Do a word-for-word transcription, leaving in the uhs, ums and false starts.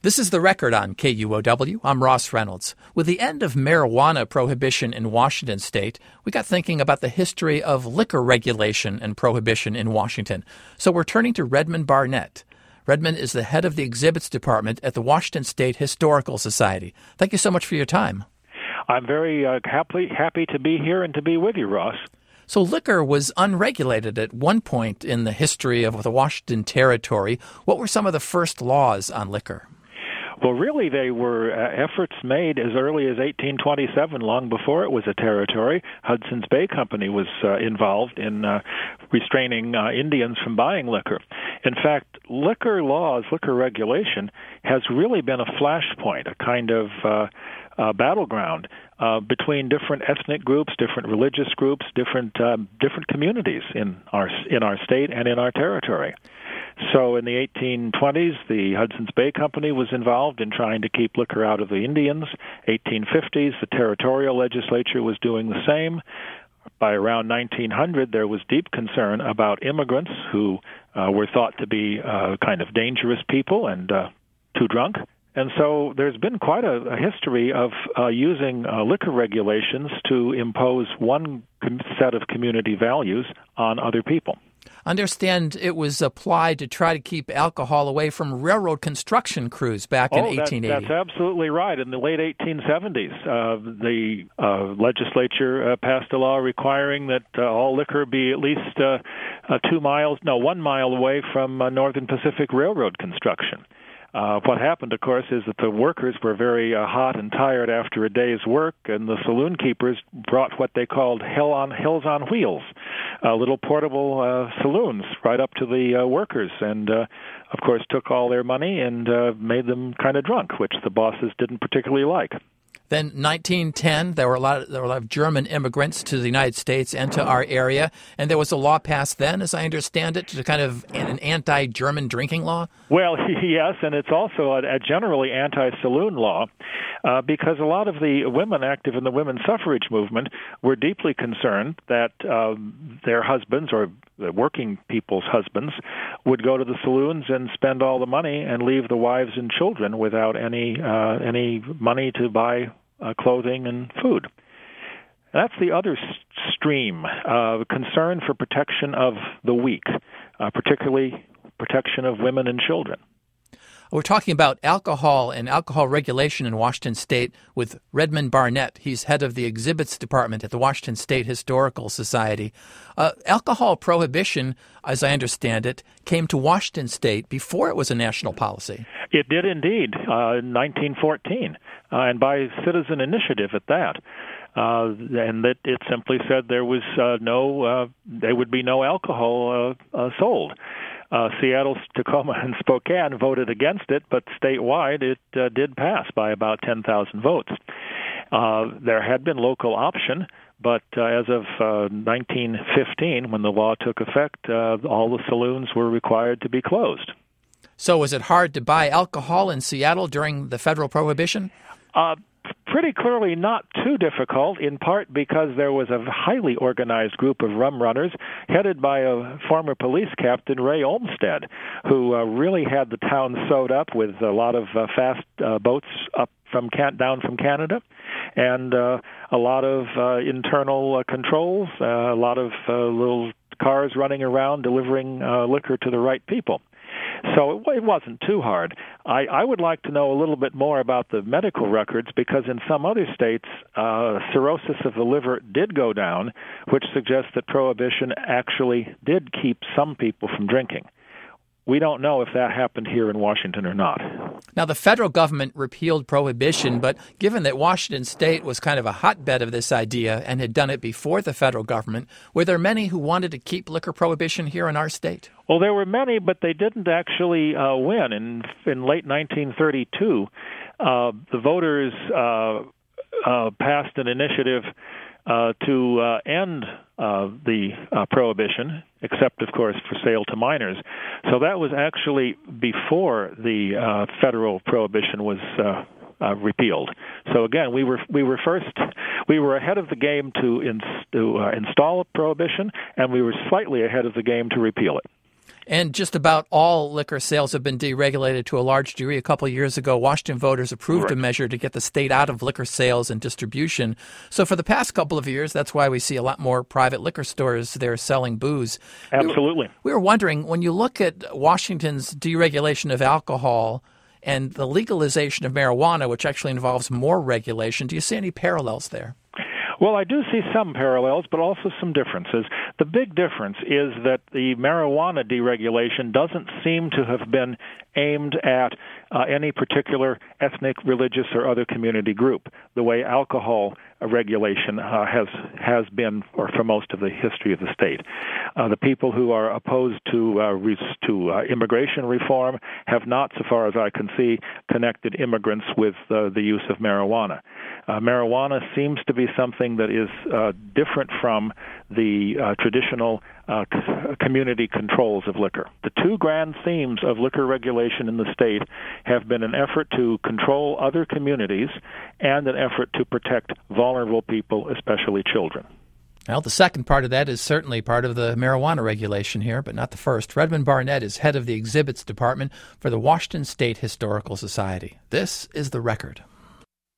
This is The Record on K U O W. I'm Ross Reynolds. With the end of marijuana prohibition in Washington state, we got thinking about the history of liquor regulation and prohibition in Washington. So we're turning to Redmond Barnett. Redmond is the head of the exhibits department at the Washington State Historical Society. Thank you so much for your time. I'm very uh, happy, happy to be here and to be with you, Ross. So liquor was unregulated at one point in the history of the Washington Territory. What were some of the first laws on liquor? Well, really, they were uh, efforts made as early as eighteen twenty-seven, long before it was a territory. Hudson's Bay Company was uh, involved in uh, restraining uh, Indians from buying liquor. In fact, liquor laws, liquor regulation, has really been a flashpoint, a kind of uh, uh, battleground uh, between different ethnic groups, different religious groups, different uh, different communities in our in our state and in our territory. So in the eighteen twenties, the Hudson's Bay Company was involved in trying to keep liquor out of the Indians. eighteen fifties, the territorial legislature was doing the same. By around nineteen hundred, there was deep concern about immigrants who uh, were thought to be uh, kind of dangerous people and uh, too drunk. And so there's been quite a, a history of uh, using uh, liquor regulations to impose one com- set of community values on other people. Understand it was applied to try to keep alcohol away from railroad construction crews back in oh, eighteen eighty. That, that's absolutely right. In the late eighteen seventies, uh, the uh, legislature uh, passed a law requiring that uh, all liquor be at least uh, uh, two miles, no, one mile away from uh, Northern Pacific Railroad construction. Uh, what happened, of course, is that the workers were very uh, hot and tired after a day's work, and the saloon keepers brought what they called hell on hills on wheels, uh, little portable uh, saloons right up to the uh, workers, and uh, of course took all their money and uh, made them kind of drunk, which the bosses didn't particularly like. Then nineteen ten, there were a lot of, there were a lot of German immigrants to the United States and to our area, and there was a law passed then, as I understand it, to kind of an anti-German drinking law? Well, yes, and it's also a, a generally anti-saloon law uh, because a lot of the women active in the women's suffrage movement were deeply concerned that um, their husbands or the working people's husbands would go to the saloons and spend all the money and leave the wives and children without any uh, any money to buy uh, clothing and food. That's the other stream, uh, concern for protection of the weak, uh, particularly protection of women and children. We're talking about alcohol and alcohol regulation in Washington State with Redmond Barnett. He's head of the exhibits department at the Washington State Historical Society. Uh, alcohol prohibition, as I understand it, came to Washington State before it was a national policy. It did indeed, uh, in nineteen fourteen, uh, and by citizen initiative at that. Uh, and that it simply said there was uh, no, uh, there would be no alcohol uh, uh, sold. Uh, Seattle, Tacoma, and Spokane voted against it, but statewide it uh, did pass by about ten thousand votes. Uh, there had been local option, but uh, as of uh, nineteen fifteen, when the law took effect, uh, all the saloons were required to be closed. So was it hard to buy alcohol in Seattle during the federal prohibition? Uh, Pretty clearly not too difficult, in part because there was a highly organized group of rum runners headed by a former police captain, Ray Olmsted, who uh, really had the town sewed up with a lot of uh, fast uh, boats up from can- down from Canada and uh, a lot of uh, internal uh, controls, uh, a lot of uh, little cars running around delivering uh, liquor to the right people. So it wasn't too hard. I, I would like to know a little bit more about the medical records because in some other states, uh, cirrhosis of the liver did go down, which suggests that prohibition actually did keep some people from drinking. We don't know if that happened here in Washington or not. Now, the federal government repealed prohibition, but given that Washington State was kind of a hotbed of this idea and had done it before the federal government, were there many who wanted to keep liquor prohibition here in our state? Well, there were many, but they didn't actually uh, win. In, in late nineteen thirty-two, uh, the voters uh, uh, passed an initiative Uh, to uh, end uh, the uh, prohibition, except, of course, for sale to minors. So that was actually before the uh, federal prohibition was uh, uh, repealed. So again, we were we were first, we were ahead of the game to, ins- to uh, install a prohibition, and we were slightly ahead of the game to repeal it. And just about all liquor sales have been deregulated to a large degree. A couple of years ago, Washington voters approved Correct. a measure to get the state out of liquor sales and distribution. So for the past couple of years, that's why we see a lot more private liquor stores there selling booze. Absolutely. We were wondering, when you look at Washington's deregulation of alcohol and the legalization of marijuana, which actually involves more regulation, do you see any parallels there? Well, I do see some parallels, but also some differences. The big difference is that the marijuana deregulation doesn't seem to have been aimed at uh, any particular ethnic, religious, or other community group, the way alcohol uh, regulation uh, has has been, or for most of the history of the state. Uh, the people who are opposed to uh, re- to uh, immigration reform have not, so far as I can see, connected immigrants with uh, the use of marijuana. Uh, marijuana seems to be something that is uh, different from the uh, traditional uh, c- community controls of liquor. The two grand themes of liquor regulation in the state have been an effort to control other communities and an effort to protect vulnerable people, especially children. Well, the second part of that is certainly part of the marijuana regulation here, but not the first. Redmond Barnett is head of the exhibits department for the Washington State Historical Society. This is The Record.